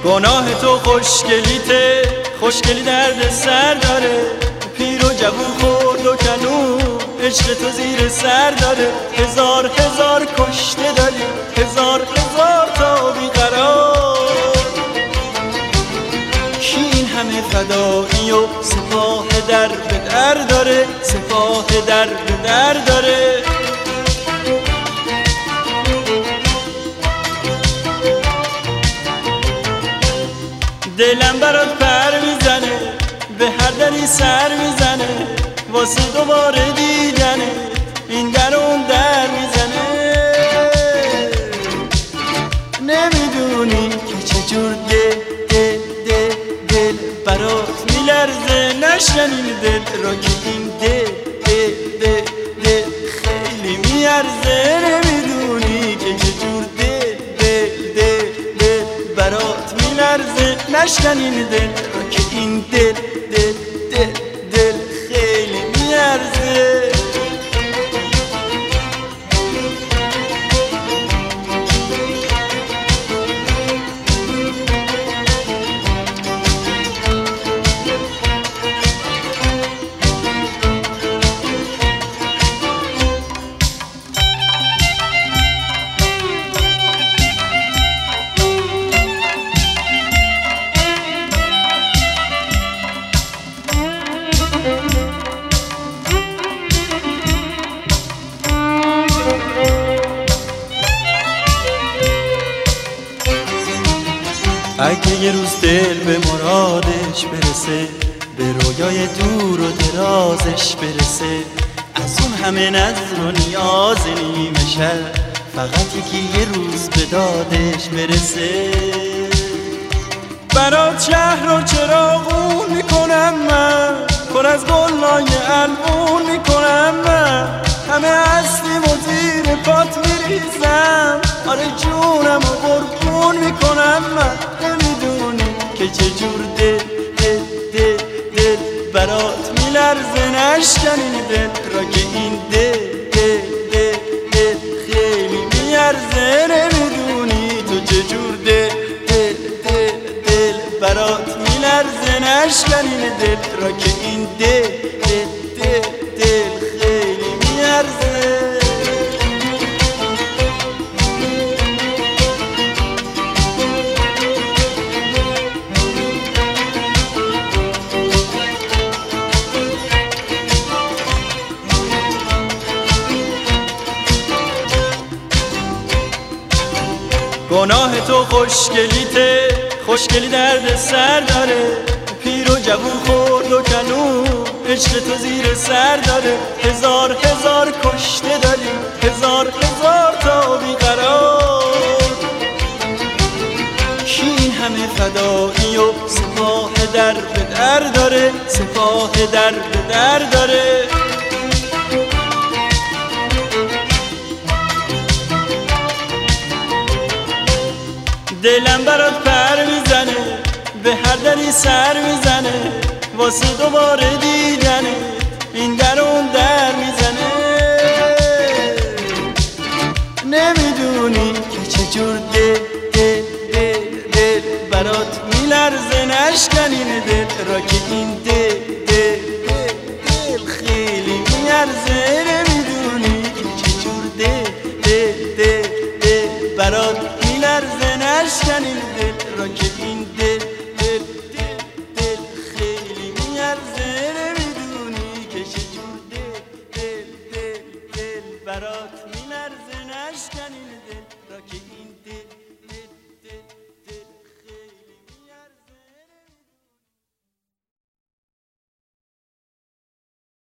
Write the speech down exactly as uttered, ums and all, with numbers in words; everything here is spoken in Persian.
گناه تو خوشگلیته، خوشگلی درد سر داره. پیر و جوون خورد و کنون عشق تو زیر سر داره. هزار هزار کشته داری، هزار هزار تا بیقرار. کی این همه فدایی و سپاه در به در داره، سپاه در به در داره. دلم برات پر میزنه، به هر دری سر میزنه، واسه دوباره دیدنه این در اون در میزنه. نمیدونی که چجور دل دل دل دل برات میلرزه. نشکنین دل را که این دل دل دل دل خیلی میارزه. نمیدونی که چجور دل دل دل دل برات میلرزه. نشکنین دل را که این دل دل دل دل خیلی میارزه. اگه یه روز دل به مرادش برسه، به رویای دور و درازش برسه، از اون همه نظر و نیاز نیمه شب فقط یکی یه روز به دادش برسه. برات شهر و چراغون میکنم من، پر از گلای البون میکنم من، همه هستیم و زیر پات میریزم. آره جونم و قربون میکنم من. نمیدونی که چجور دل دل دل دل برات میلرزه. نشکنین دل را که این دل دل دل دل خیلی میارزه. نمیدونی تو چجور دل دل دل دل برات میلرزه. نشکنین دل را که این دل دل دل دل خیلی میارزه. گناه تو خوشگلیته، خوشگلی درد سر داره. پیر و جوون خورد و کنون عشق تو زیر سر داره. هزار هزار کشته داری، هزار هزار تا بیقرار. کی این همه فدایی و سپاه در به در داره، سپاه در به در داره. دلم برات پر میزنه، به هر دری سر میزنه، واسه دوباره دیدنه این در اون در میزنه. نمیدونی که چجور دل دل دل دل برات میلرزه. نشکنین دل را که این دل دل دل دل خیلی میارزه.